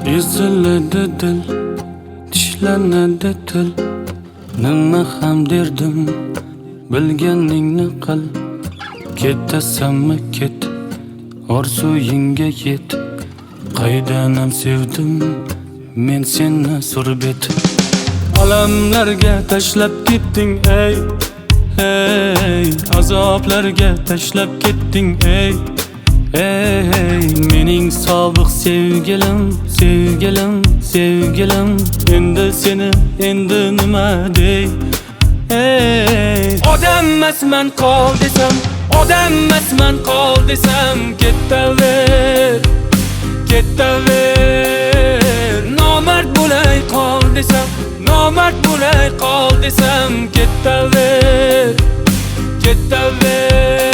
Eziladi dil, tishlanadi til. Nima ham derdim, bilganingni qil. Ketasanmi ket, orzuyingga yet. Qaydanam sevdim men seni surbet. Alamlarga tashlab ketding ey, hey, azoblarga tashlab ketding ey, ey, mening sobiq sevgilim, sevgilim, sevgilim. Endi seni endi nima dey, ey. Odammasman qol desam, odammasman qol desam, ketaver, ketaver. Nomard bo'lay qol desam, nomard bo'lay qol desam, ketaver, ketaver.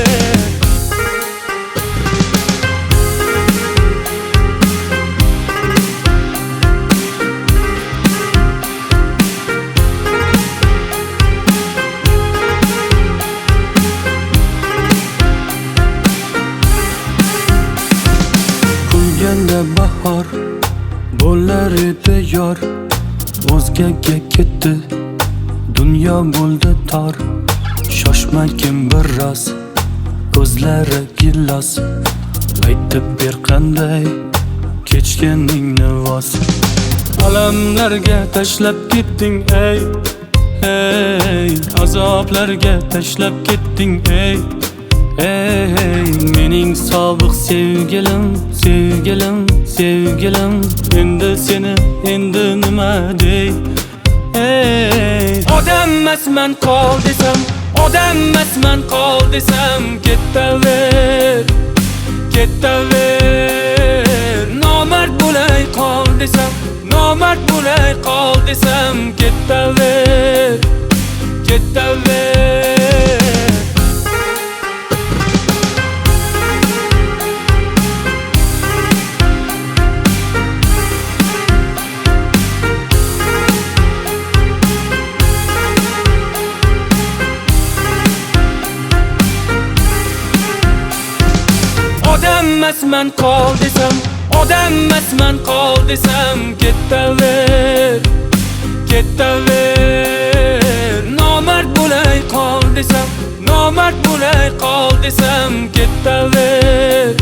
Kulganda bahor bo'lar edi yor, o'zgaga ketdi, dunyo bo'ldi tor. Shoshmagin biroz, ko'zlari gilos, aytib ber qanday kechganingni voz. Alamlarga tashlab ketding ey, hey, azoblarga tashlab ketding ey, ey, mening sobiq sevgilim, sevgilim, sevgilim. Endi seni endi nima dey, ey. Odammasman qol desam, odammasman qol desam, ketaver, ketaver. Nomard bo'lay qol desam, nomard bo'lay qol desam, ketaver, ketaver. Odammasman qol desam, odammasman qol desam, ketaver, ketaver. Nomard bo'lay qol desam, nomard bo'lay qol desam, ketaver,